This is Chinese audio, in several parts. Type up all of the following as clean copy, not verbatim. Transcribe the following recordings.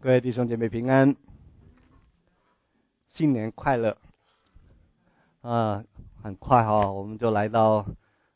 各位弟兄姐妹平安，新年快乐！很快我们就来到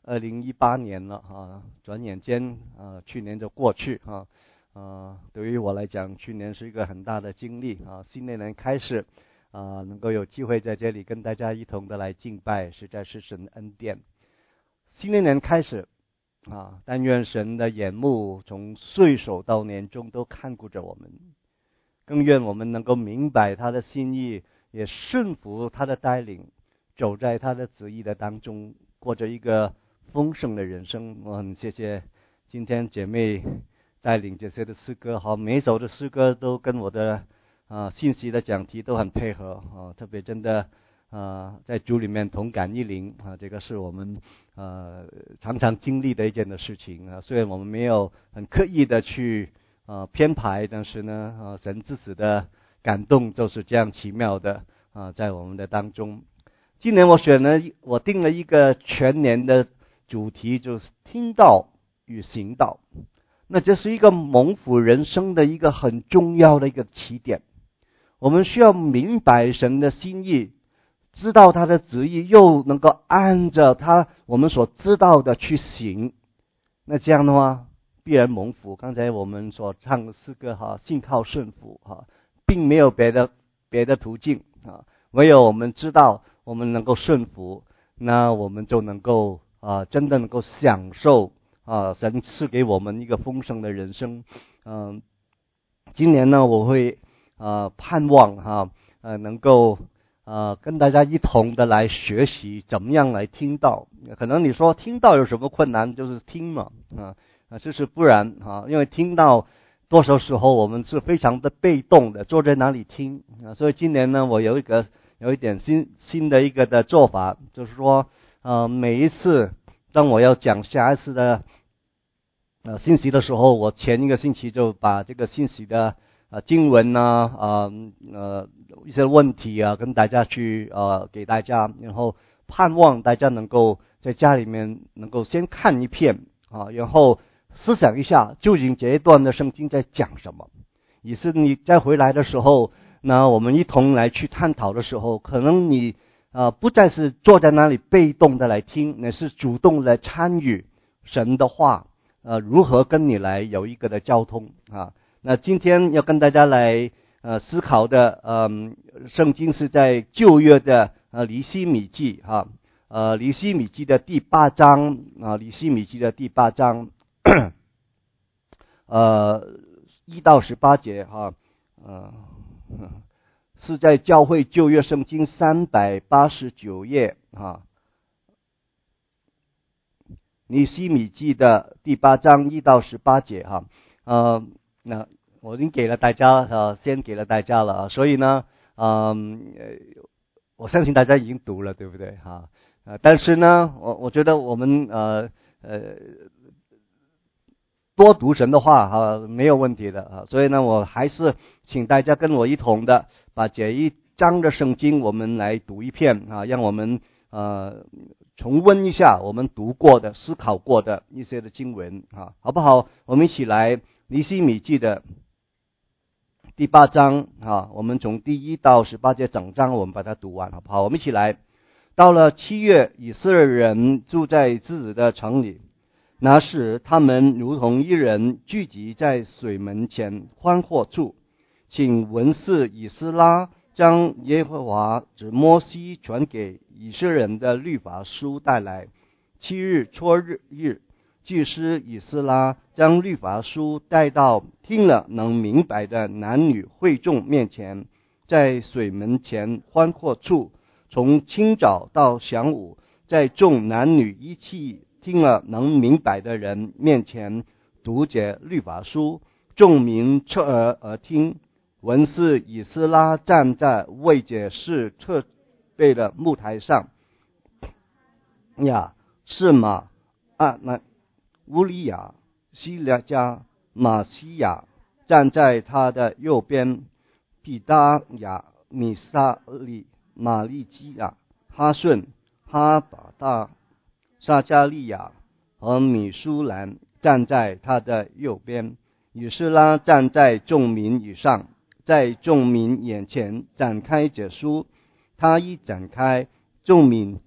2018年了转眼间去年就过去对于我来讲，去年是一个很大的经历新的一年开始能够有机会在这里跟大家一同的来敬拜，实在是神的恩典。新的一年开始但愿神的眼目从岁首到年终都看顾着我们，更愿我们能够明白他的心意，也顺服他的带领，走在他的旨意的当中，过着一个丰盛的人生。我很谢谢今天姐妹带领这些的诗歌每一首的诗歌都跟我的信息的讲题都很配合特别真的在主里面同感一灵这个是我们常常经历的一件的事情虽然我们没有很刻意的去编排，但是呢神自己的感动就是这样奇妙的在我们的当中。今年我定了一个全年的主题，就是听道与行道。那这是一个蒙福人生的一个很重要的一个起点。我们需要明白神的心意，知道他的旨意，又能够按着我们所知道的去行，那这样的话必然蒙福。刚才我们所唱的诗歌信靠顺服并没有别的途径唯有我们知道我们能够顺服，那我们就能够真的能够享受神赐给我们一个丰盛的人生。今年呢我会盼望能够跟大家一同的来学习怎么样来听道。可能你说听道有什么困难，就是听嘛就是不然因为听道多少时候我们是非常的被动的，坐在哪里听所以今年呢我有一点新的一个的做法，就是说每一次当我要讲下一次的信息的时候，我前一个星期就把这个信息的经文一些问题跟大家去给大家，然后盼望大家能够在家里面能够先看一遍然后思想一下究竟这一段的圣经在讲什么，也是你再回来的时候，那我们一同来去探讨的时候，可能你不再是坐在那里被动的来听，你是主动来参与神的话如何跟你来有一个的交通那今天要跟大家来思考的圣经是在旧约的尼希米记尼希米记的第8章尼希米记的第8章1到18节是在教会旧约圣经389页尼希米记的第8章1到18节那我已经给了大家先给了大家了所以呢我相信大家已经读了，对不对但是呢我觉得我们多读神的话没有问题的所以呢我还是请大家跟我一同的把这一章的圣经我们来读一遍让我们重温一下我们读过的思考过的一些的经文好不好？我们一起来尼希米记的第8章我们从第1到18节整章我们把它读完好不好？我们一起来。到了7月，以色列人住在自己的城里，那时他们如同一人聚集在水门前欢惑处，请文士以斯拉将耶和华指摩西传给以色列人的律法书带来。7日初日，祭司以斯拉将律法书带到听了能明白的男女会众面前，在水门前欢惑处，从清早到晌午，在众男女一起听了能明白的人面前读解律法书，众民侧耳而听。文士以斯拉站在为解释设备的木台上，是马乌利亚、希拉加、马西亚站在他的右边，毗达雅、米沙利、玛利基亚、哈顺、哈巴大、撒加利亚和米舒兰站在他的右边。以斯拉站在众民以上， 在众民眼前展开这书。他一展开，众民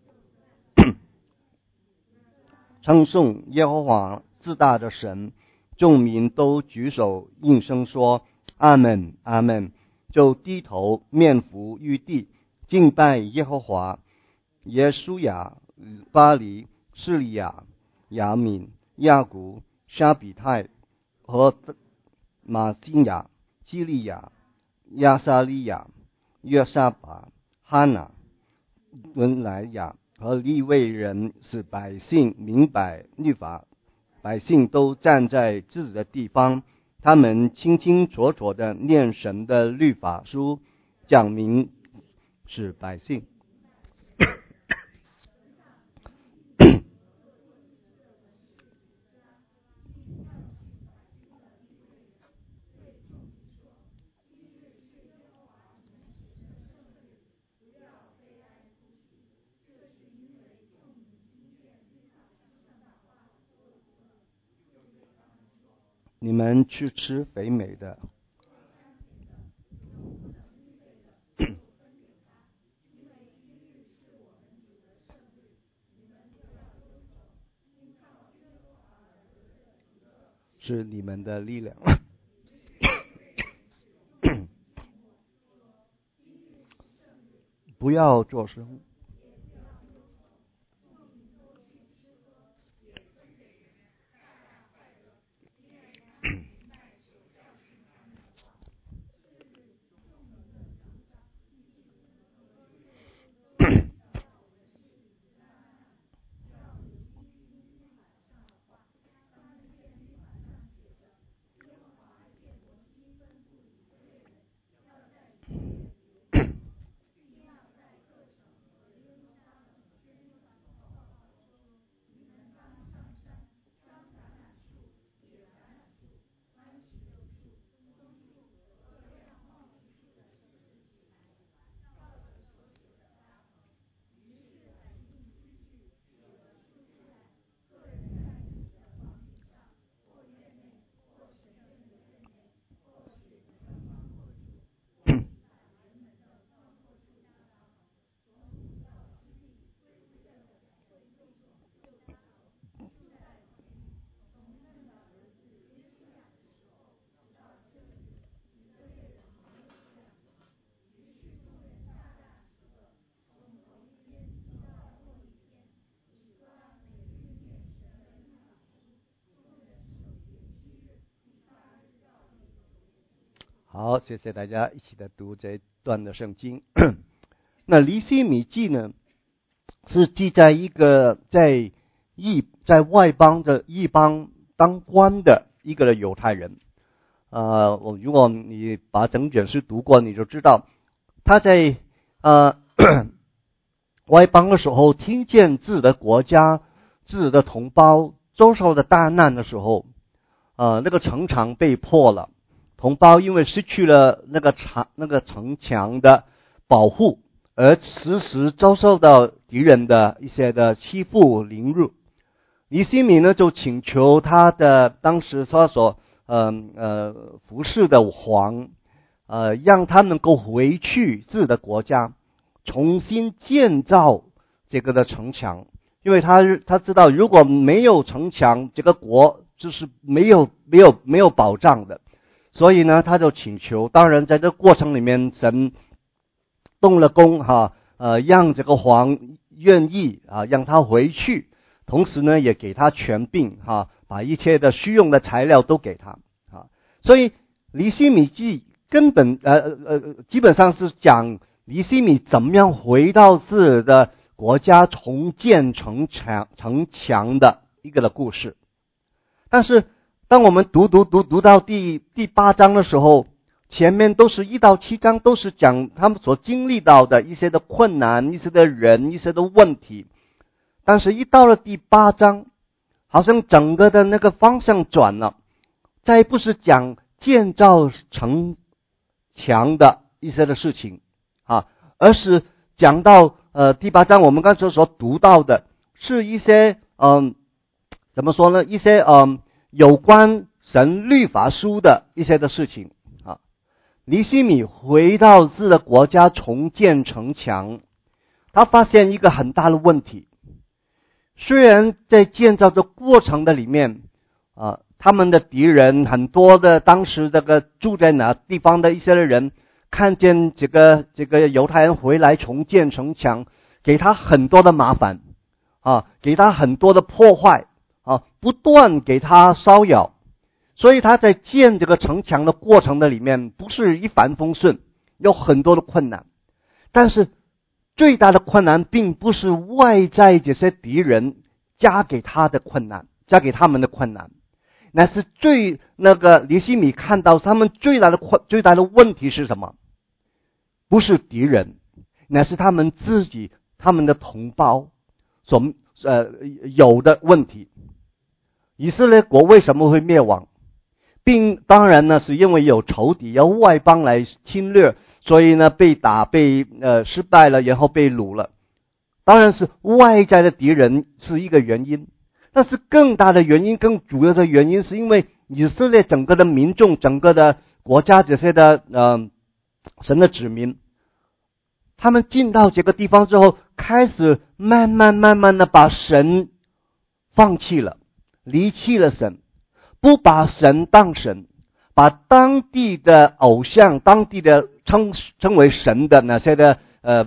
称颂耶和华至大的神，众民都举手应声说阿们阿们，就低头面伏于地，敬拜耶和华。耶书亚、巴黎、示利亚、亚敏、亚古、沙比泰和马辛亚、基利亚、亚撒利亚、约沙巴、哈拿、文莱亚和利未人，使百姓明白律法。百姓都站在自己的地方，他们清清楚楚地念神的律法书，讲明使百姓你们去吃肥美的，是你们的力量。不要做声，好，谢谢大家一起来读这一段的圣经。那尼希米记呢，是记在一个在外邦的异邦当官的一个犹太人。如果你把整卷书读过，你就知道他在外邦的时候，听见自己的国家、自己的同胞遭受的大难的时候，那个城墙被破了。同胞因为失去了那个城墙的保护，而时时遭受到敌人的一些的欺负凌辱。尼希米呢就请求他的当时他所服侍的王，让他能够回去自己的国家，重新建造这个的城墙，因为他知道如果没有城墙，这个国就是没有保障的。所以呢，他就请求，当然在这过程里面，神动了工让这个王愿意让他回去，同时呢，也给他权柄把一切的需用的材料都给他所以尼希米记根本基本上是讲尼希米怎么样回到自己的国家，重建城墙的一个的故事。但是当我们读到第8章的时候，前面都是1到7章都是讲他们所经历到的一些的困难、一些的人、一些的问题。但是一到了第8章，好像整个的那个方向转了，再不是讲建造城墙的一些的事情而是讲到第8章我们刚才所读到的是一些怎么说呢？一些有关神律法书的一些的事情尼希米回到自己的国家重建城墙，他发现一个很大的问题。虽然在建造的过程的里面他们的敌人很多的，当时这个住在哪地方的一些人看见这个犹太人回来重建城墙，给他很多的麻烦给他很多的破坏不断给他骚扰，所以他在建这个城墙的过程的里面不是一帆风顺，有很多的困难。但是最大的困难并不是外在这些敌人加给他们的困难，那是尼希米看到他们最大的问题是什么？不是敌人，那是他们自己他们的同胞所有的问题。以色列国为什么会灭亡？当然呢，是因为有仇敌，有外邦来侵略，所以呢被打被失败了，然后被掳了。当然是外在的敌人是一个原因，但是更大的原因，更主要的原因是因为以色列整个的民众，整个的国家这些的神的子民，他们进到这个地方之后，开始慢慢的把神放弃了，离弃了神，不把神当神，把当地的偶像，当地的称为神的那些的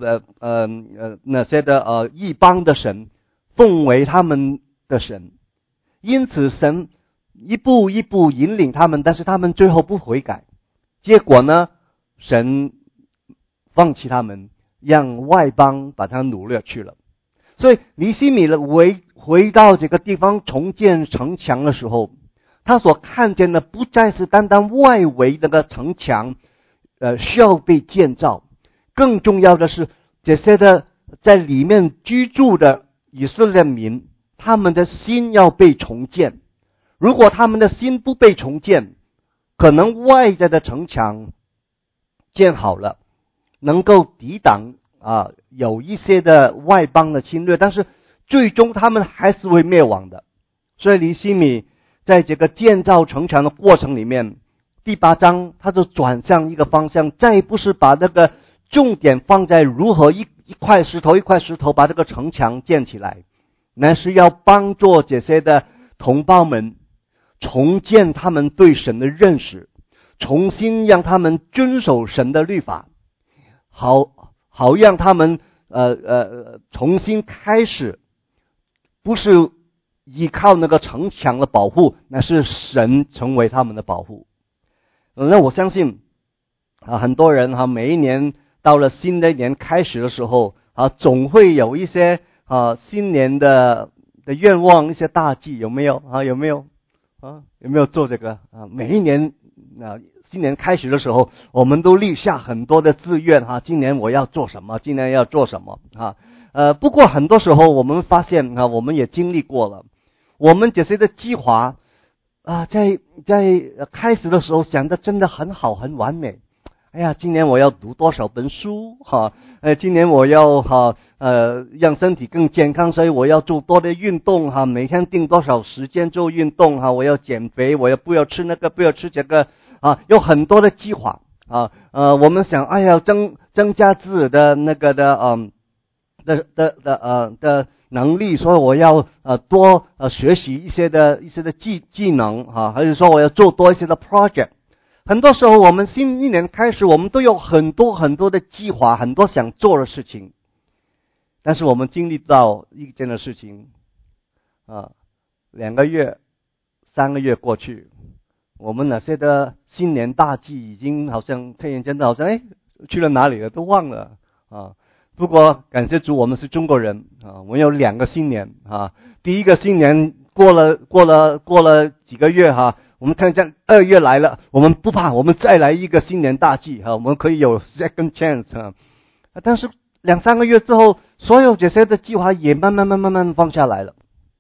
异邦的神奉为他们的神。因此神一步一步引领他们，但是他们最后不悔改，结果呢神放弃他们，让外邦把他掳掠去了。所以尼希米回到这个地方重建城墙的时候，他所看见的不再是单单外围那个城墙需要被建造，更重要的是这些的在里面居住的以色列民，他们的心要被重建。如果他们的心不被重建，可能外在的城墙建好了，能够抵挡有一些的外邦的侵略，但是最终他们还是会灭亡的。所以尼希米在这个建造城墙的过程里面，第8章他就转向一个方向，再不是把那个重点放在如何一块石头一块石头把这个城墙建起来，那是要帮助这些的同胞们重建他们对神的认识，重新让他们遵守神的律法，好让他们重新开始，不是依靠那个城墙的保护，那是神成为他们的保护。那我相信很多人每一年到了新的一年开始的时候总会有一些新年的愿望，一些大计，有没有有没有做这个每一年新年开始的时候，我们都立下很多的志愿今年我要做什么，今年要做什么不过很多时候我们发现我们也经历过了，我们这些的计划在开始的时候想的真的很好很完美。哎呀，今年我要读多少本书今年我要让身体更健康，所以我要做多的运动每天定多少时间做运动我要减肥，我要不要吃那个，不要吃这个有很多的计划我们想增加自己的那个的能力，所以我要多学习一些的技能还是说我要做多一些的 project。很多时候我们新一年开始，我们都有很多很多的计划，很多想做的事情，但是我们经历到一件的事情2个月3个月过去，我们那些的新年大计已经好像突然间好像去了哪里了，都忘了不过感谢主，我们是中国人我们有2个新年第一个新年过了几个月我们看见2月来了，我们不怕，我们再来一个新年大计我们可以有 second chance 但是2、3个月之后，所有这些的计划也慢慢放下来了。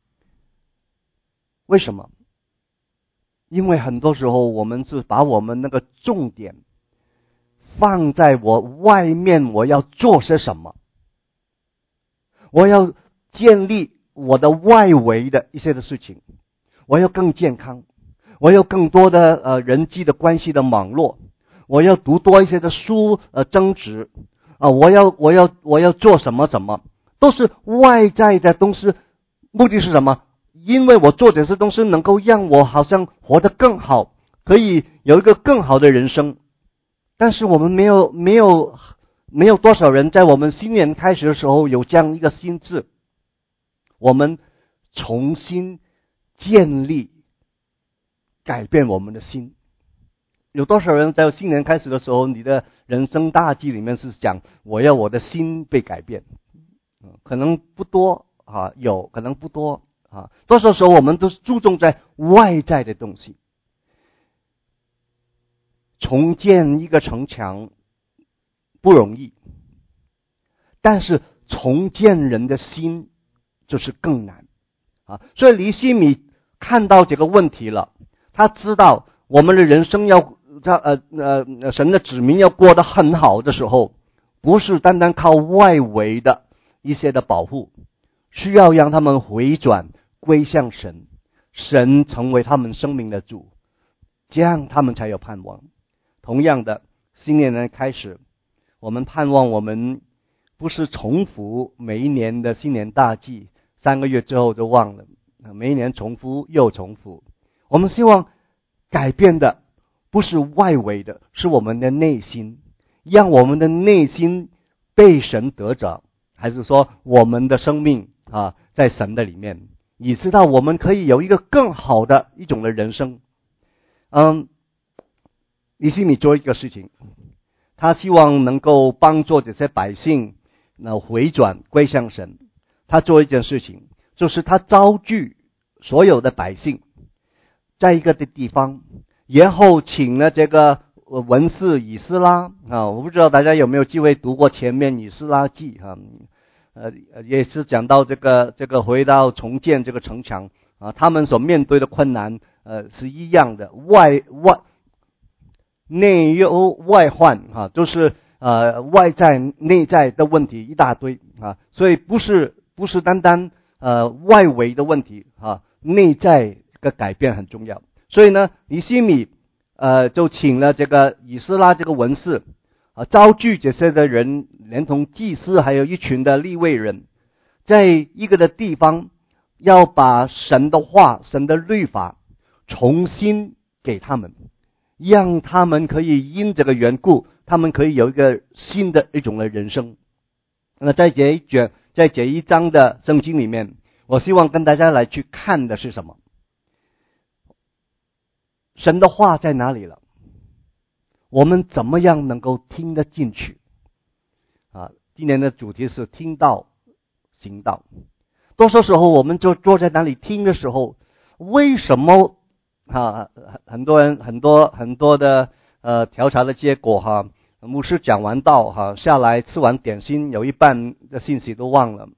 为什么？因为很多时候我们是把我们那个重点放在我外面，我要做些什么，我要建立我的外围的一些的事情，我要更健康，我有更多的人际的关系的网络， 我要读多一些的书，增值啊，我要做什么，都是外在的东西。目的是什么？因为我做这些东西能够让我好像活得更好，可以有一个更好的人生。但是我们没有多少人在我们新年开始的时候有这样一个心智，我们重新建立改变我们的心。有多少人在新年开始的时候，你的人生大计里面是讲我要我的心被改变？可能不多啊，有可能不多啊。多少时候我们都是注重在外在的东西。重建一个城墙不容易，但是重建人的心就是更难啊。所以尼希米看到这个问题了，他知道我们的人生要神的子民要过得很好的时候，不是单单靠外围的一些的保护，需要让他们回转归向神，神成为他们生命的主，这样他们才有盼望。同样的，新年的开始，我们盼望我们不是重复每一年的新年大计，3个月之后就忘了，每一年重复又重复。我们希望改变的不是外围的，是我们的内心，让我们的内心被神得着，还是说我们的生命在神的里面，以知道我们可以有一个更好的一种的人生。尼希米做一个事情，他希望能够帮助这些百姓回转归向神。他做一件事情，就是他召聚所有的百姓在一个的地方，然后请了这个文士以斯拉啊，我不知道大家有没有机会读过前面以斯拉记啊，也是讲到这个回到重建这个城墙啊，他们所面对的困难是一样的，内忧外患就是外在内在的问题一大堆啊，所以不是单单外围的问题啊，内在的改变很重要。所以呢，尼希米就请了这个以斯拉这个文士召聚这些的人，连同祭司还有一群的利未人，在一个的地方要把神的话、神的律法重新给他们，让他们可以因这个缘故，他们可以有一个新的一种的人生。那在这一章的圣经里面，我希望跟大家来去看的是什么？神的话在哪里了？我们怎么样能够听得进去？今年的主题是听道行道。多数时候我们就坐在那里听的时候，为什么很多人很多的调查的结果牧师讲完道下来吃完点心，有一半的信息都忘了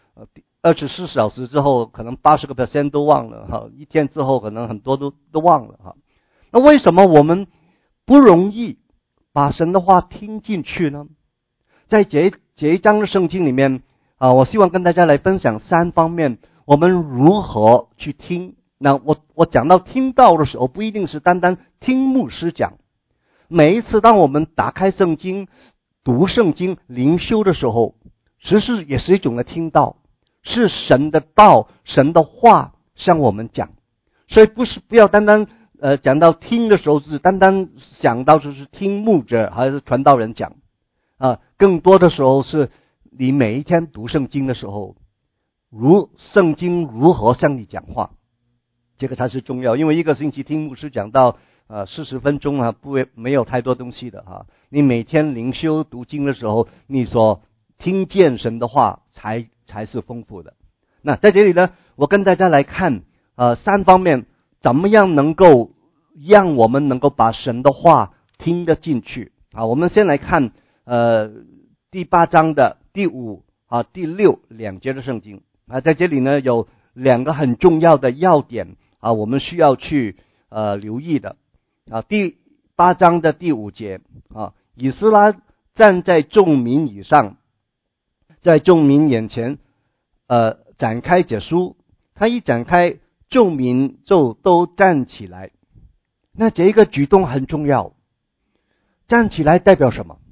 24小时之后可能80% 都忘了一天之后可能很多都忘了那为什么我们不容易把神的话听进去呢？在这一章的圣经里面我希望跟大家来分享3方面，我们如何去听。那我讲到听道的时候，不一定是单单听牧师讲。每一次当我们打开圣经、读圣经、灵修的时候，其实也是一种的听道，是神的道、神的话向我们讲。所以不要单单讲到听的时候是单单想到就是听牧者还是传道人讲更多的时候是你每一天读圣经的时候，圣经如何向你讲话，这个才是重要。因为一个星期听牧师讲到40分钟没有太多东西的你每天灵修读经的时候，你所听见神的话才是丰富的。那在这里呢，我跟大家来看3方面，怎么样能够让我们能够把神的话听得进去我们先来看第8章的第5第6 2节的圣经在这里呢有2个很重要的要点我们需要去留意的第8章的第5节以斯拉站在众民以上，在众民眼前展开解书，他一展开，众民就都站起来。那这个举动很重要， 站起来代表什么？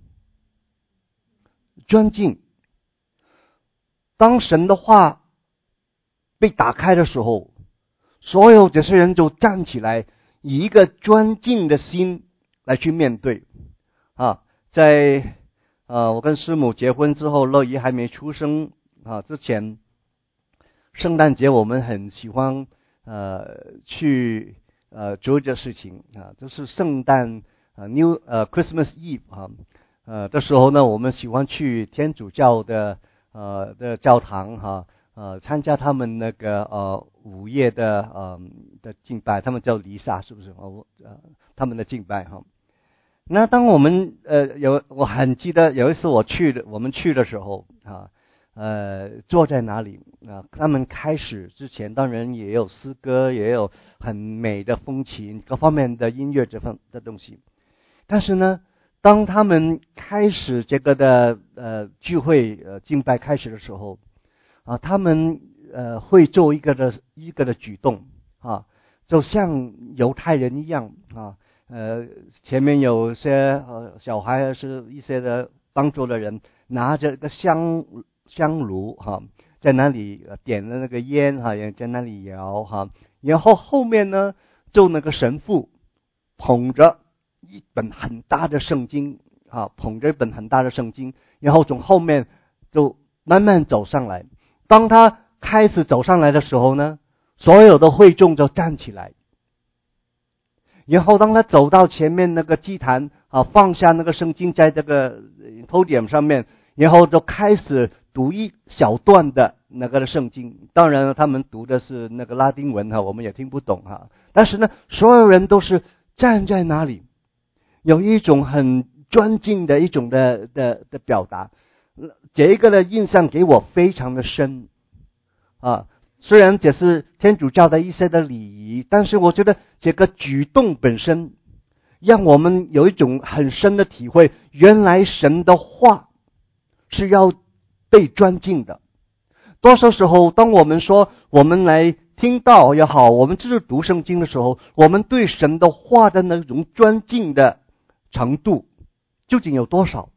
尊敬。当神的话被打开的时候，所有这些人就站起来，以一个尊敬的心来去面对。在我跟师母结婚之后，乐怡还没出生之前，圣诞节我们很喜欢去做这事情就是圣诞Christmas Eve 这时候呢，我们喜欢去天主教的教堂参加他们那个午夜的敬拜，他们叫弥撒，是不是他们的敬拜那当我们我很记得有一次我们去的时候坐在哪里他们开始之前，当然也有诗歌，也有很美的风琴，各方面的音乐这方的东西。但是呢，当他们开始这个的聚会敬拜开始的时候他们会做一个的举动就像犹太人一样前面有些小孩是一些的帮助的人拿着个香炉在那里点了那个烟也在那里摇然后后面呢就那个神父捧着一本很大的圣经捧着一本很大的圣经，然后从后面就慢慢走上来。当他开始走上来的时候呢，所有的会众就站起来。然后当他走到前面那个祭坛放下那个圣经在这个 podium 上面，然后就开始读一小段的那个圣经。当然他们读的是那个拉丁文我们也听不懂但是呢，所有人都是站在那里，有一种很尊敬的一种的表达。这一个的印象给我非常的深虽然这是天主教的一些的礼仪，但是我觉得这个举动本身让我们有一种很深的体会，原来神的话是要被尊敬的。多少时候当我们说我们来听道也好，我们就是读圣经的时候，我们对神的话的那种尊敬的程度究竟有多少？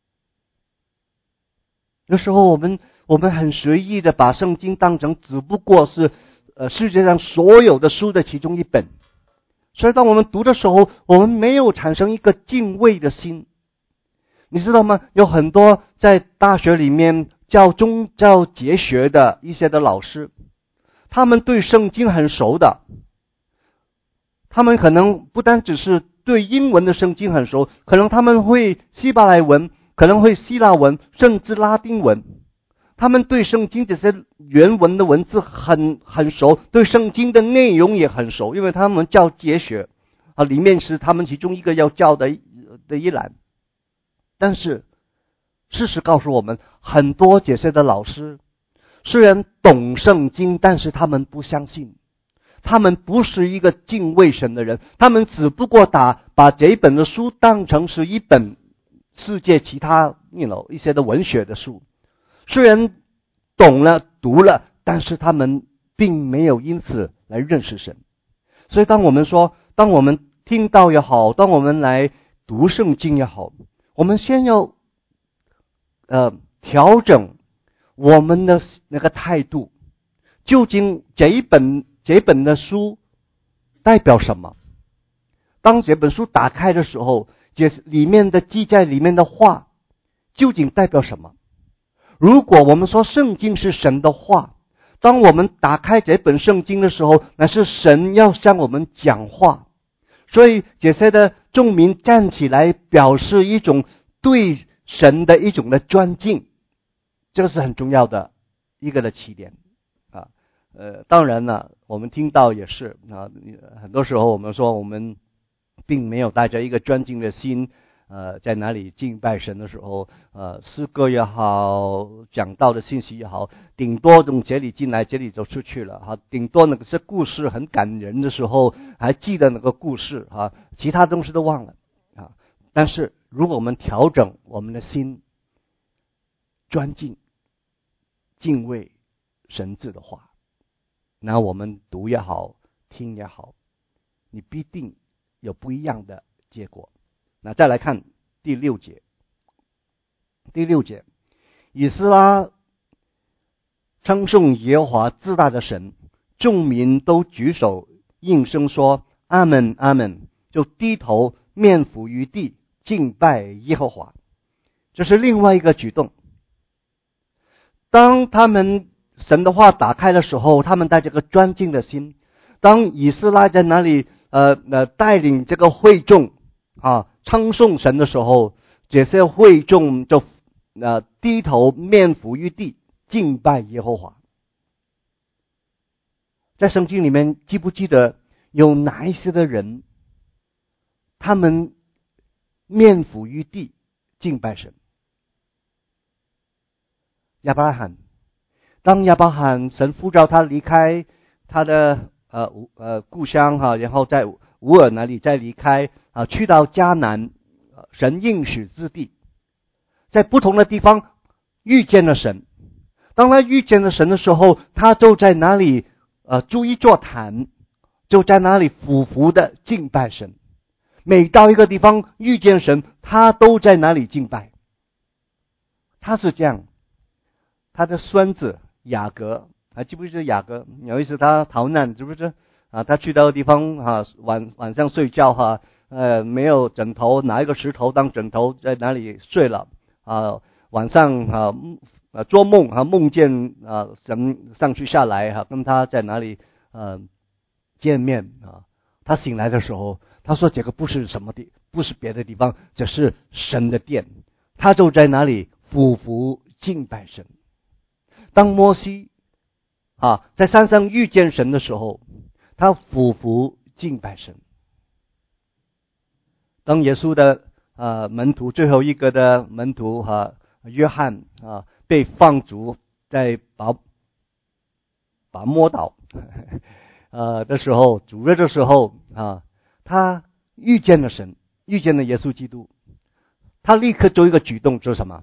有时候我们很随意的把圣经当成只不过是世界上所有的书的其中一本，所以当我们读的时候，我们没有产生一个敬畏的心。你知道吗？有很多在大学里面教宗教哲学的一些的老师，他们对圣经很熟的，他们可能不单只是对英文的圣经很熟，可能他们会希伯来文，可能会希腊文，甚至拉丁文。他们对圣经这些原文的文字很熟，对圣经的内容也很熟，因为他们教哲学里面是他们其中一个要教的一栏。但是事实告诉我们，很多这些的老师虽然懂圣经，但是他们不相信，他们不是一个敬畏神的人，他们只不过把这一本的书当成是一本世界其他一些的文学的书，虽然懂了读了，但是他们并没有因此来认识神。所以当我们听到也好，当我们来读圣经也好，我们先要调整我们的那个态度，究竟这一本的书代表什么？当这本书打开的时候，这里面的记载里面的话究竟代表什么？如果我们说圣经是神的话，当我们打开这本圣经的时候，那是神要向我们讲话。所以这些的众民站起来，表示一种对神的一种的尊敬，这个是很重要的一个的起点当然了，我们听到也是很多时候我们说我们并没有带着一个尊敬的心在哪里敬拜神的时候诗歌也好，讲道的信息也好，顶多从这里进来这里就出去了顶多那个是故事很感人的时候还记得那个故事其他东西都忘了但是如果我们调整我们的心，尊敬敬畏神字的话，那我们读也好听也好，你必定有不一样的结果。 那再来看第6节。第6节，以斯拉称颂耶和华至大的神，众民都举手应声说阿们阿们，就低头面伏于地敬拜耶和华。这是另外一个举动。当他们神的话打开的时候，他们带着个专敬的心。当以斯拉在那里带领这个会众称颂神的时候，这些会众就低头面伏于地敬拜耶和华。在圣经里面记不记得有哪一些的人他们面伏于地敬拜神？亚伯拉罕，当亚伯拉罕神呼召他离开他的故乡然后在乌尔那里再离开去到迦南神应许之地，在不同的地方遇见了神。当他遇见了神的时候，他就在那里筑一座坛，就在那里俯伏的敬拜神。每到一个地方遇见神，他都在那里敬拜。他是这样。他的孙子雅各，还记不记得雅各？有一次他逃难，是不是他去到地方晚上睡觉没有枕头，拿一个石头当枕头，在哪里睡了晚上做梦梦见神上去下来跟他在哪里见面他醒来的时候，他说这个不是什么地，不是别的地方，这是神的殿。他就在哪里俯伏敬拜神。当摩西在山上遇见神的时候，他俯伏敬拜神。当耶稣的门徒最后一个的门徒约翰被放逐在拔摩岛的时候，主日的时候他遇见了神，遇见了耶稣基督，他立刻做一个举动，做什么？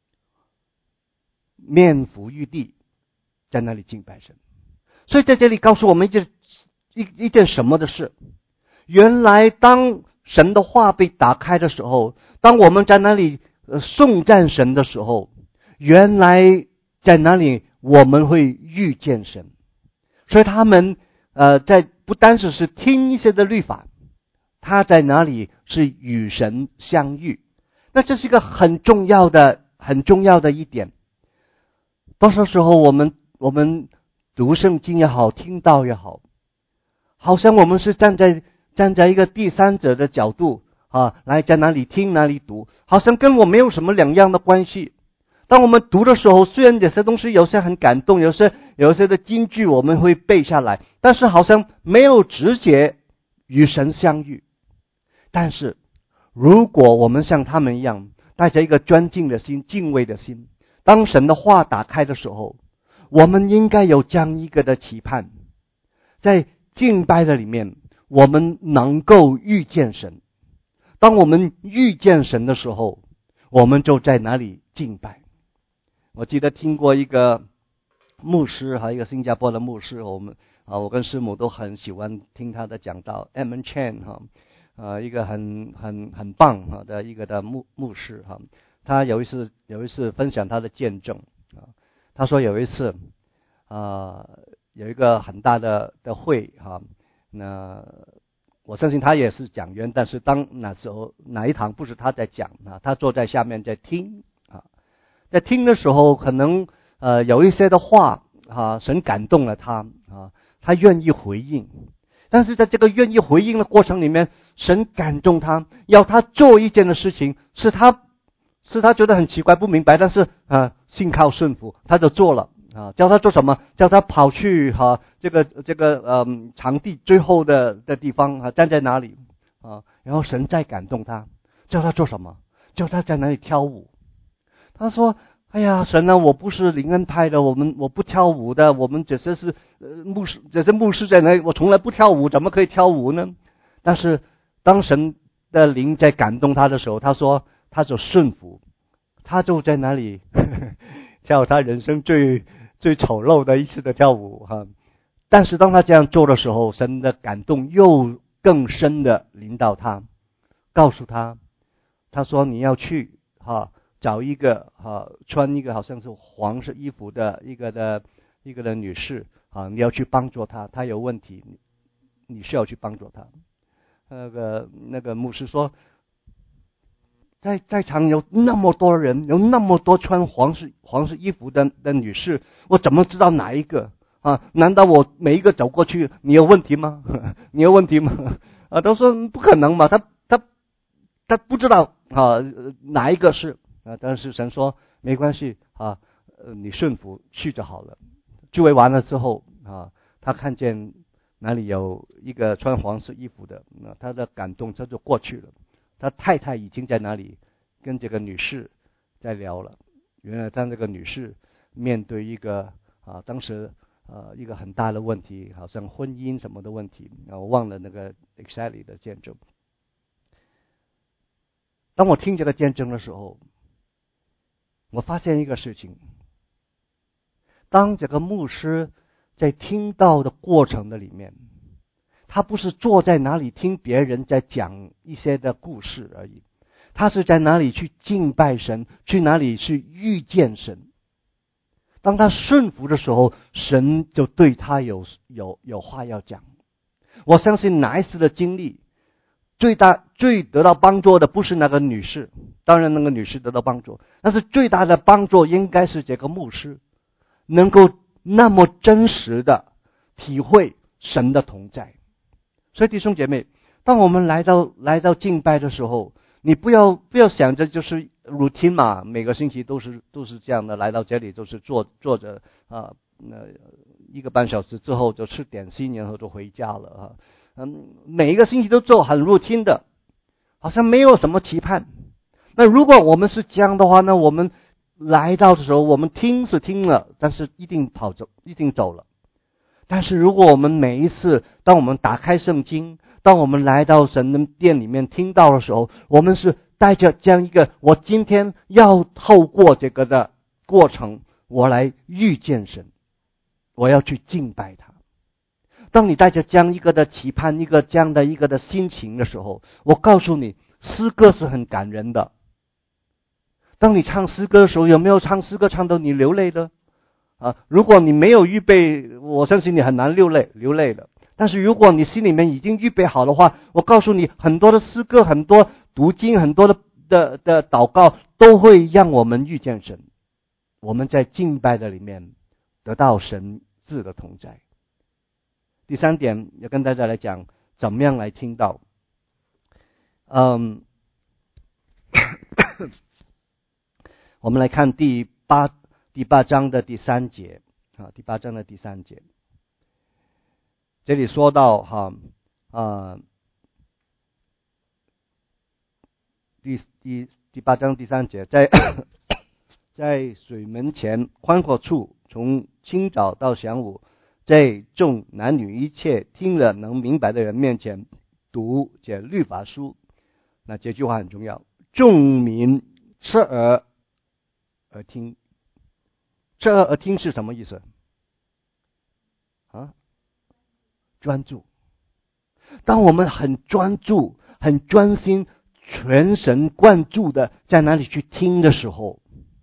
面伏于地，在那里敬拜神。所以在这里告诉我们一件什么的事？原来当神的话被打开的时候，当我们在那里颂赞神的时候，原来在那里我们会遇见神。所以他们在不单是听一些的律法，他在哪里是与神相遇。那这是一个很重要的一点。多少时候我们读圣经也好，听道也好，好像我们是站在一个第三者的角度来在哪里听哪里读，好像跟我没有什么两样的关系。当我们读的时候，虽然有些东西有些很感动，有些的金句我们会背下来，但是好像没有直接与神相遇。但是如果我们像他们一样，带着一个尊敬的心、敬畏的心，当神的话打开的时候，我们应该有这样一个的期盼，在敬拜的里面，我们能够遇见神。当我们遇见神的时候，我们就在哪里敬拜。我记得听过一个牧师一个新加坡的牧师，我跟师母都很喜欢听他的讲道。Edmund Chan一个很棒的一个的牧师他有一次分享他的见证他说有一次有一个很大的会那我相信他也是讲员，但是当那时候哪一堂不是他在讲他坐在下面在听在听的时候，可能有一些的话神感动了他他愿意回应。但是在这个愿意回应的过程里面，神感动他，要他做一件的事情，是他觉得很奇怪不明白，但是信靠顺服，他就做了叫他做什么？叫他跑去这个场地最后的地方站在哪里然后神再感动他，叫他做什么？叫他在哪里跳舞。他说哎呀，神啊，我不是灵恩派的，我不跳舞的，我们这些是牧师在那里，我从来不跳舞，怎么可以跳舞呢？但是当神的灵在感动他的时候，他说他就顺服，他就在那里跳他人生最丑陋的一次的跳舞但是当他这样做的时候，神的感动又更深的领导他，告诉他他说你要去找一个穿一个好像是黄色衣服的一个的女士你要去帮助她，她有问题，你需要去帮助她。那个牧师说，在场有那么多人，有那么多穿黄色衣服的女士，我怎么知道哪一个难道我每一个走过去，你有问题吗？你有问题吗？都说不可能嘛，他不知道哪一个是但是神说没关系你顺服去就好了。聚会完了之后他看见哪里有一个穿黄色衣服的，他的感动他就过去了。他太太已经在哪里跟这个女士在聊了。原来他这个女士面对一个当时一个很大的问题，好像婚姻什么的问题，我忘了那个 exactly 的见证。当我听这个见证的时候，我发现一个事情，当这个牧师在听到的过程的里面，他不是坐在哪里听别人在讲一些的故事而已，他是在哪里去敬拜神，去哪里去遇见神。当他顺服的时候，神就对他有话要讲。我相信哪一次的经历最得到帮助的不是那个女士，当然那个女士得到帮助，但是最大的帮助应该是这个牧师能够那么真实的体会神的同在。所以弟兄姐妹，当我们来到敬拜的时候，你不要想着就是 routine 嘛，每个星期都是这样的，来到这里就是坐着1个半小时之后就吃点心，然后就回家了每一个星期都做很 routine 的，好像没有什么期盼。那如果我们是这样的话呢，我们来到的时候，我们听是听了，但是一定走了。但是如果我们每一次当我们打开圣经，当我们来到神的殿里面听到的时候，我们是带着这样一个我今天要透过这个的过程，我来遇见神，我要去敬拜他。当你带着这样一个的期盼，这样的一个的心情的时候，我告诉你，诗歌是很感人的。当你唱诗歌的时候，有没有唱诗歌唱到你流泪的如果你没有预备，我相信你很难流泪的。但是如果你心里面已经预备好的话，我告诉你，很多的诗歌，很多读经，很多的祷告，都会让我们遇见神。我们在敬拜的里面得到神自的同在。第3点要跟大家来讲，怎么样来听到。我们来看第八章的第3节第8章的第3节，这里说到第8章第3节，在水门前宽阔处，从清早到晌午，在众男女一切听了能明白的人面前读这律法书。那这句话很重要，众民侧耳而听。侧耳而听是什么意思专注。当我们很专注、很专心、全神贯注的在哪里去听的时候，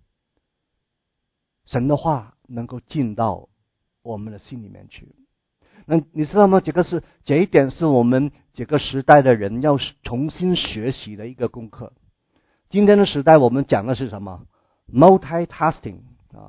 神的话能够进到我们的心里面去。那你知道吗？这一点是我们这个时代的人要重新学习的一个功课。今天的时代我们讲的是什么？ multitasking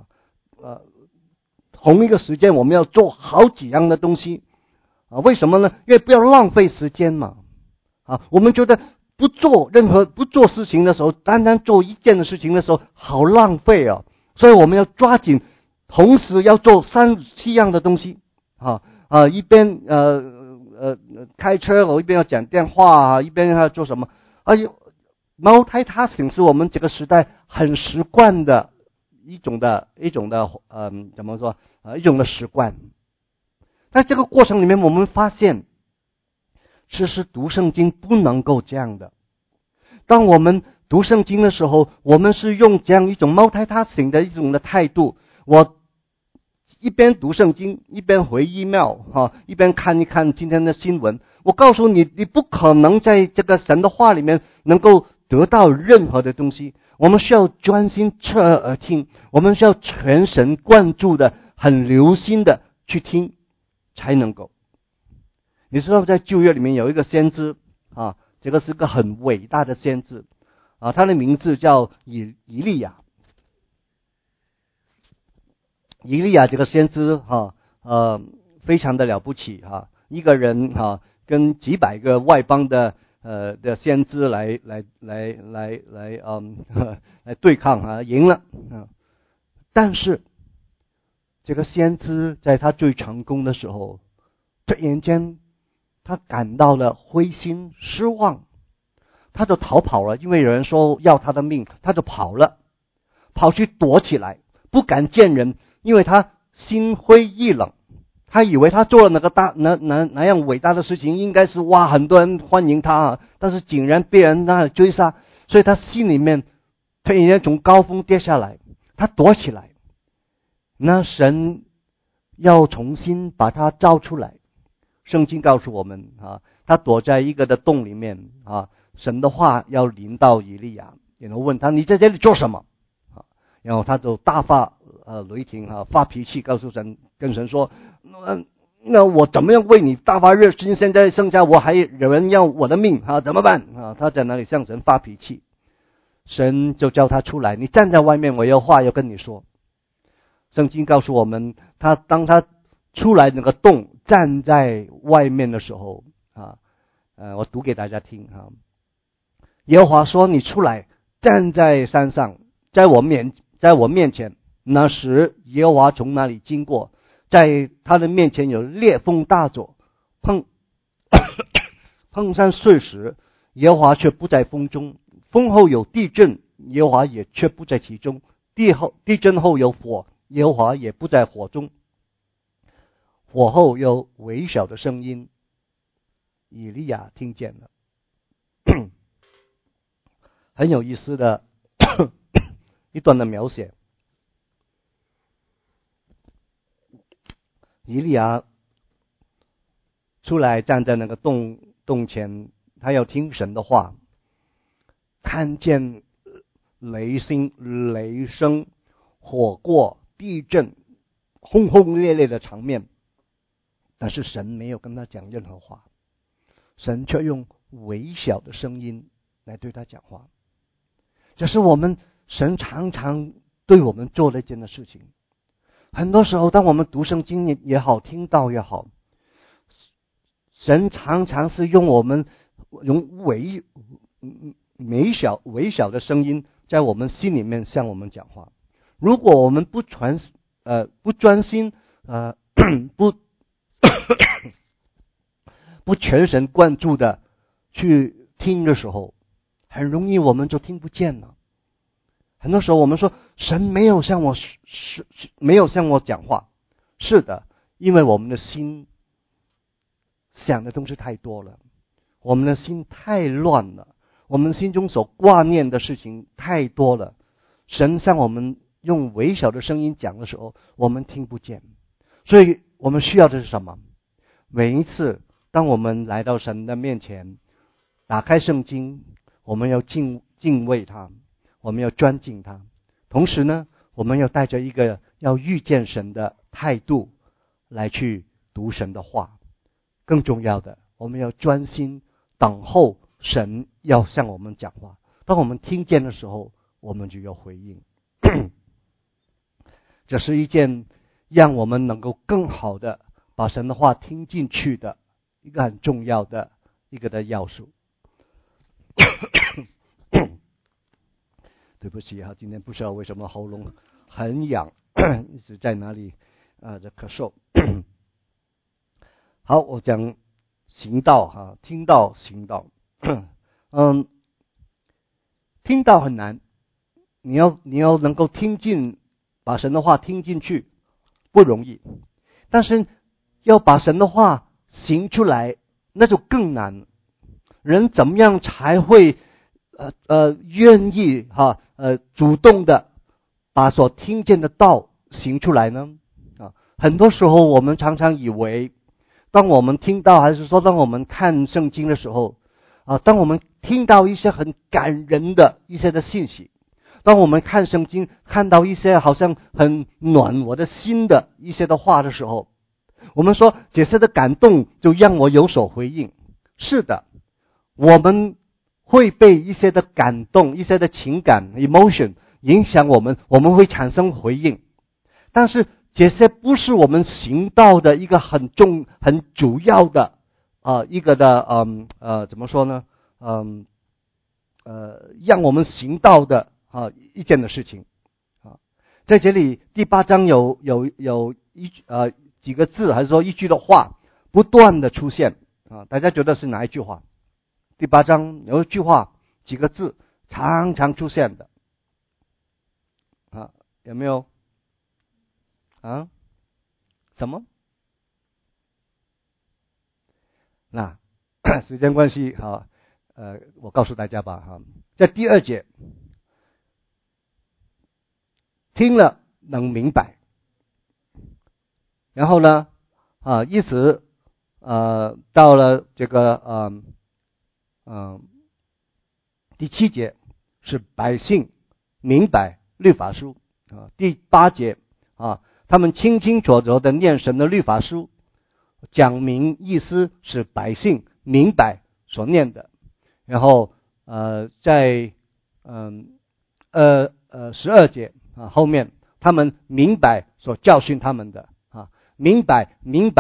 同一个时间我们要做好几样的东西为什么呢？因为不要浪费时间嘛我们觉得不做事情的时候，单单做一件的事情的时候好浪费所以我们要抓紧，同时要做3、7样的东西一边开车，我一边要讲电话一边要做什么multitasking 是我们这个时代很习惯的一种的怎么说一种的习惯。在这个过程里面，我们发现其实读圣经不能够这样的。当我们读圣经的时候，我们是用这样一种 multitasking 的一种的态度，我一边读圣经一边回 email 一边看一看今天的新闻。我告诉你，你不可能在这个神的话里面能够得到任何的东西，我们需要专心侧耳听，我们需要全神贯注的、很留心的去听，才能够。你知道在旧约里面有一个先知啊，这个是个很伟大的先知啊，他的名字叫以利亚。以利亚这个先知非常的了不起一个人跟几百个外邦的先知来对抗赢了但是这个先知在他最成功的时候，突然间他感到了灰心失望，他就逃跑了，因为有人说要他的命，他就跑了，跑去躲起来，不敢见人，因为他心灰意冷。他以为他做了那样伟大的事情，应该是很多人欢迎他但是竟然被人追杀，所以他心里面突然间从高峰跌下来，他躲起来。那神要重新把他招出来。圣经告诉我们他躲在一个的洞里面神的话要临到以利亚，然后问他你在这里做什么然后他就大发雷霆发脾气，告诉神，跟神说那我怎么样为你大发热心，现在剩下我还有人要我的命怎么办他在那里向神发脾气。神就叫他出来，你站在外面，我有话要跟你说。圣经告诉我们当他出来那个洞站在外面的时候我读给大家听耶和华说你出来站在山上，在我面前。那时耶和华从那里经过，在他的面前有烈风大作，碰上碎石，耶和华却不在风中。风后有地震，耶和华也却不在其中。地震后有火，耶和华也不在火中。火后有微小的声音，以利亚听见了。很有意思的一段的描写。以利亚出来站在那个洞前，他要听神的话，看见雷声、火过、地震、轰轰烈烈的场面，但是神没有跟他讲任何话，神却用微小的声音来对他讲话。这是神常常对我们做的一件的事情。很多时候当我们读圣经也好，听到也好，神常常是用微小的声音在我们心里面向我们讲话。如果我们不专心不全神贯注的去听的时候，很容易我们就听不见了。很多时候我们说神没有向我讲话，是的，因为我们的心想的东西太多了，我们的心太乱了，我们心中所挂念的事情太多了。神向我们用微小的声音讲的时候，我们听不见。所以我们需要的是什么？每一次当我们来到神的面前，打开圣经，我们要敬畏他，我们要尊敬他，同时呢，我们要带着一个要遇见神的态度来去读神的话。更重要的，我们要专心等候神要向我们讲话。当我们听见的时候，我们就要回应。这是一件让我们能够更好的把神的话听进去的一个很重要的一个的要素。对不起今天不知道为什么喉咙很痒，一直在哪里在咳嗽。好，我讲行道听道行道。听道很难，你要能够听进，把神的话听进去不容易，但是要把神的话行出来那就更难。人怎么样才会愿意主动的把所听见的道行出来呢？很多时候我们常常以为，当我们听到还是说当我们看圣经的时候当我们听到一些很感人的一些的信息，当我们看圣经看到一些好像很暖我的心的一些的话的时候，我们说这些的感动就让我有所回应。是的，我们会被一些的感动，一些的情感 emotion 影响我们会产生回应。但是这些不是我们行道的一个很主要的一个的怎么说呢？让我们行道的一件的事情在这里第8章有几个字，还是说一句的话不断的出现大家觉得是哪一句话？第8章有一句话，几个字常常出现的有没有什么？那时间关系我告诉大家吧在第2节，听了能明白，然后呢一直到了这个第7节是百姓明白律法书第8节他们清清楚楚的念神的律法书，讲明意思是百姓明白所念的。然后在12节后面，他们明白所教训他们的明白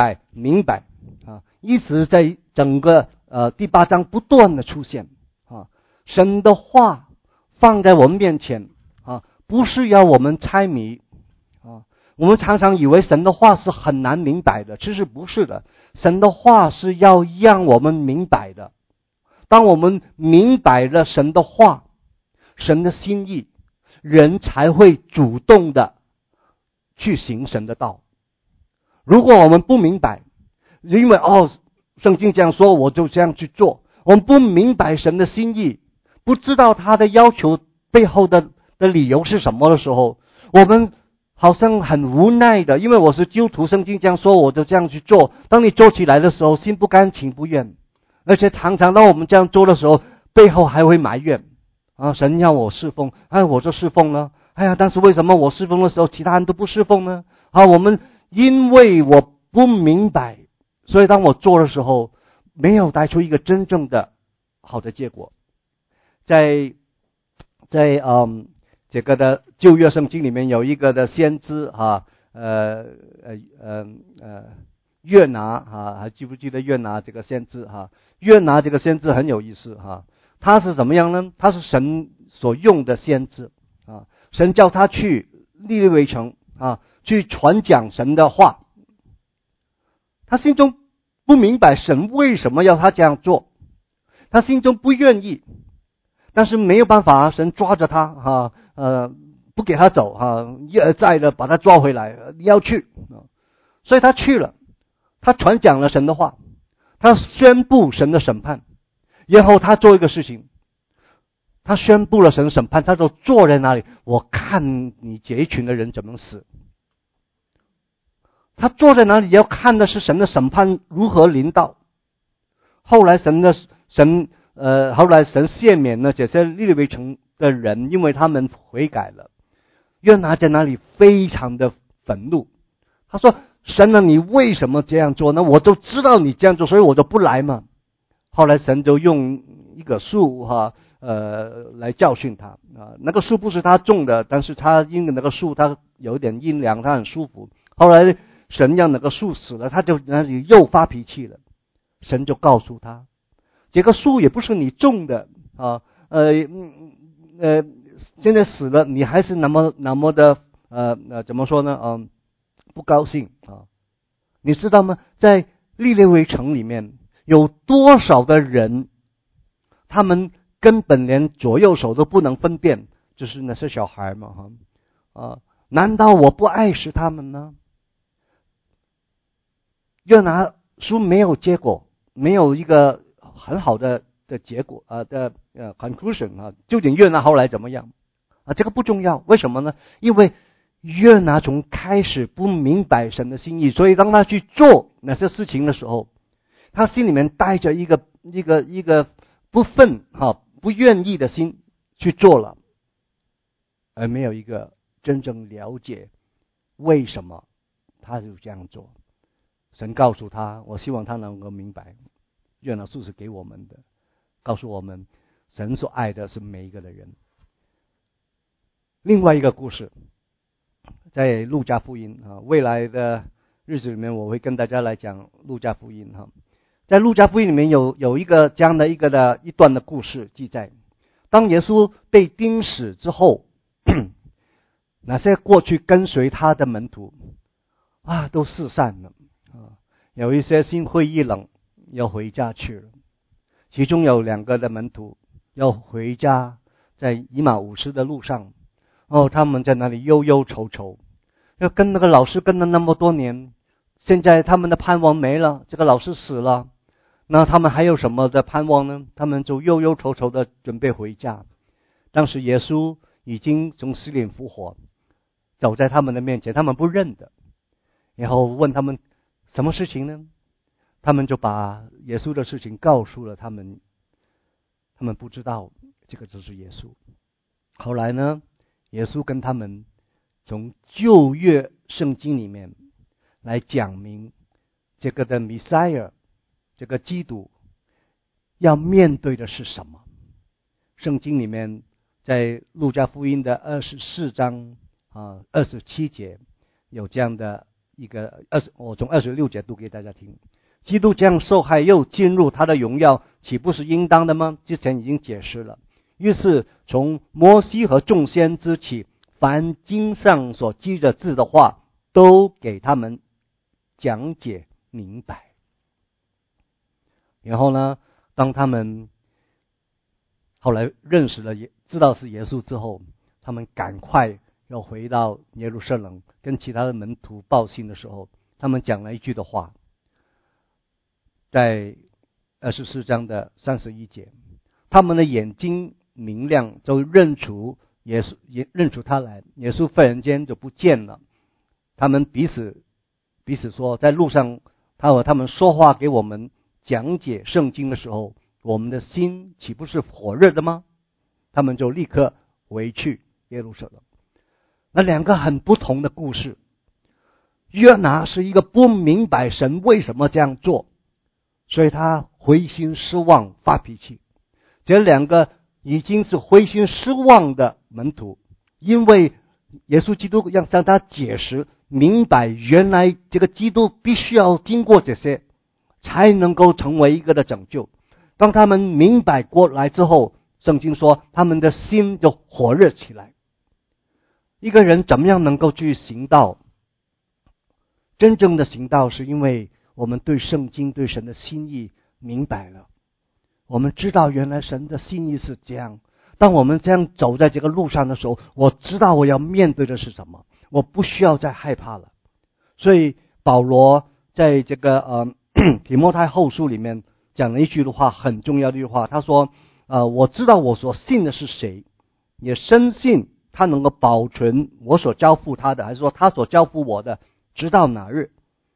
一直在整个第8章不断的出现神的话放在我们面前不是要我们猜谜我们常常以为神的话是很难明白的，其实不是的，神的话是要让我们明白的。当我们明白了神的话，神的心意，人才会主动的去行神的道。如果我们不明白，因为圣经这样说我就这样去做，我们不明白神的心意，不知道他的要求背后的理由是什么的时候，我们好像很无奈的，因为我是基督徒，圣经这样说我就这样去做。当你做起来的时候，心不甘情不愿，而且常常当我们这样做的时候，背后还会埋怨神要我侍奉，我就侍奉了，但是为什么我侍奉的时候其他人都不侍奉呢？我们因为我不明白，所以当我做的时候没有带出一个真正的好的结果。在这个的旧约圣经里面有一个的先知约拿还记不记得约拿这个先知约拿这个先知很有意思他是怎么样呢？他是神所用的先知神叫他去尼尼微城去传讲神的话。他心中不明白神为什么要他这样做，他心中不愿意，但是没有办法神抓着他不给他走一而再的把他抓回来，你要去所以他去了，他传讲了神的话，他宣布神的审判，然后他做一个事情，他宣布了神的审判，他就坐在那里，我看你这一群的人怎么死。他坐在那里要看的是神的审判如何临到。后来神赦免了这些尼尼微城的人，因为他们悔改了。约拿在那里非常的愤怒，他说神啊，你为什么这样做呢？我都知道你这样做，所以我就不来嘛。后来神就用一个树来教训他那个树不是他种的，但是他因为那个树他有点阴凉，他很舒服。后来神让那个树死了，他就那里又发脾气了。神就告诉他，这个树也不是你种的现在死了，你还是那么的怎么说呢不高兴你知道吗？在尼尼微城里面有多少的人，他们根本连左右手都不能分辨，就是那些小孩嘛难道我不爱惜他们呢？约拿书没有结果，没有一个很好的结果conclusion 究竟约拿后来怎么样这个不重要。为什么呢？因为约拿从开始不明白神的心意，所以当他去做那些事情的时候，他心里面带着一个不愿意的心去做了，而没有一个真正了解为什么他就这样做。神告诉他，我希望他能够明白，约拿书是给我们的，告诉我们神所爱的是每一个的人。另外一个故事，在路加福音未来的日子里面，我会跟大家来讲路加福音在路加福音里面有一个这样的一段的故事记载。当耶稣被钉死之后，那些过去跟随他的门徒都四散了有一些心灰意冷，要回家去了。其中有2个的门徒要回家，在以马忤斯的路上他们在那里忧忧愁愁，要跟那个老师跟了那么多年，现在他们的盼望没了，这个老师死了，那他们还有什么的盼望呢？他们就忧忧愁愁的准备回家。当时耶稣已经从死里复活，走在他们的面前，他们不认得，然后问他们什么事情呢？他们就把耶稣的事情告诉了他们，他们不知道这个就是耶稣。后来呢，耶稣跟他们从旧约圣经里面来讲明这个的弥赛亚，这个基督要面对的是什么。圣经里面在路加福音的24章27节有这样的一个我从26节读给大家听。基督这样受害又进入他的荣耀，岂不是应当的吗？之前已经解释了。于是从摩西和众先知起，凡经上所记着字的话，都给他们讲解明白。然后呢，当他们后来认识了知道是耶稣之后，他们赶快要回到耶路撒冷，跟其他的门徒报信的时候，他们讲了一句的话，在24章的31节，他们的眼睛明亮，就认出他来。耶稣忽然间就不见了。他们彼此说，在路上他和他们说话，给我们讲解圣经的时候，我们的心岂不是火热的吗？他们就立刻回去耶路撒冷。那2个很不同的故事。约拿是一个不明白神为什么这样做，所以他灰心失望发脾气。这2个已经是灰心失望的门徒，因为耶稣基督要向他解释明白，原来这个基督必须要经过这些才能够成为一个的拯救。当他们明白过来之后，圣经说他们的心就火热起来。一个人怎么样能够去行道？真正的行道是因为我们对圣经对神的心意明白了，我们知道原来神的心意是这样。当我们这样走在这个路上的时候，我知道我要面对的是什么，我不需要再害怕了。所以保罗在这个提摩太后书里面讲了一句的话，很重要的一句话，他说我知道我所信的是谁，也深信他能够保存我所交付他的，还是说他所交付我的，直到哪日。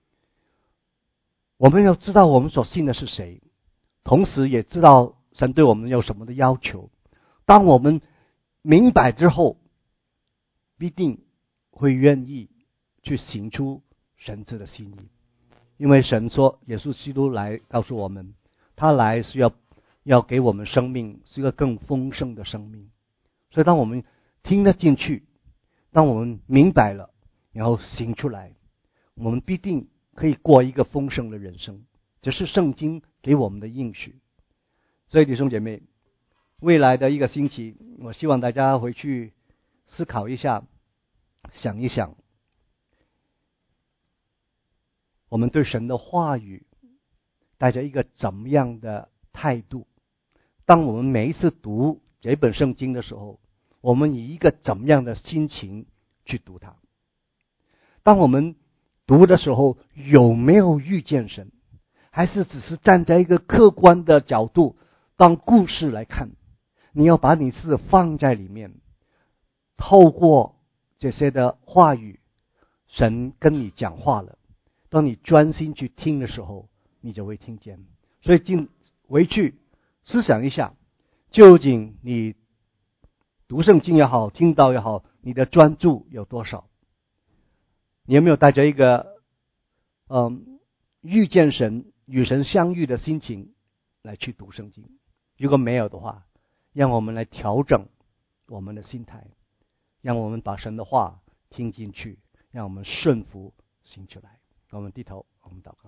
我们要知道我们所信的是谁，同时也知道神对我们有什么的要求。当我们明白之后，必定会愿意去行出神子的心意。因为神说耶稣基督来告诉我们，他来是要给我们生命，是一个更丰盛的生命。所以当我们听得进去，当我们明白了，然后行出来，我们必定可以过一个丰盛的人生。这是圣经给我们的应许。所以弟兄姐妹，未来的一个星期，我希望大家回去思考一下，想一想，我们对神的话语带着一个怎么样的态度。当我们每一次读这本圣经的时候，我们以一个怎么样的心情去读它。当我们读的时候，有没有遇见神，还是只是站在一个客观的角度当故事来看。你要把你自己放在里面，透过这些的话语，神跟你讲话了，当你专心去听的时候，你就会听见。所以回去思想一下，究竟你读圣经也好，听道也好，你的专注有多少？你有没有带着一个遇见神、与神相遇的心情来去读圣经？如果没有的话，让我们来调整我们的心态，让我们把神的话听进去，让我们顺服行出来。我们低头，我们祷告。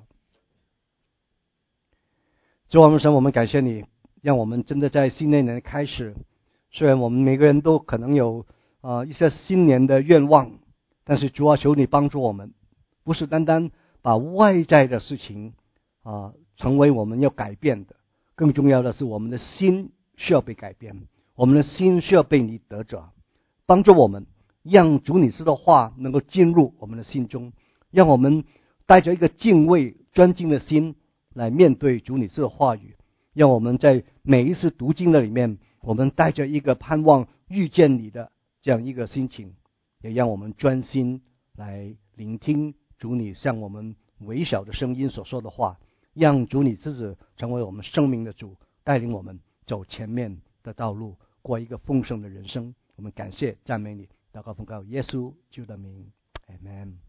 主我们神，我们感谢你，让我们真的在新的一年开始，虽然我们每个人都可能有一些新年的愿望，但是主啊，求你帮助我们，不是单单把外在的事情成为我们要改变的，更重要的是我们的心需要被改变，我们的心需要被你得着，帮助我们，让主你说的话能够进入我们的心中，让我们带着一个敬畏专精的心来面对主你说的话语，让我们在每一次读经的里面，我们带着一个盼望遇见你的这样一个心情，也让我们专心来聆听主你向我们微小的声音所说的话，让主你自己成为我们生命的主，带领我们走前面的道路，过一个丰盛的人生。我们感谢赞美你，祷告奉告耶稣基督的名， Amen。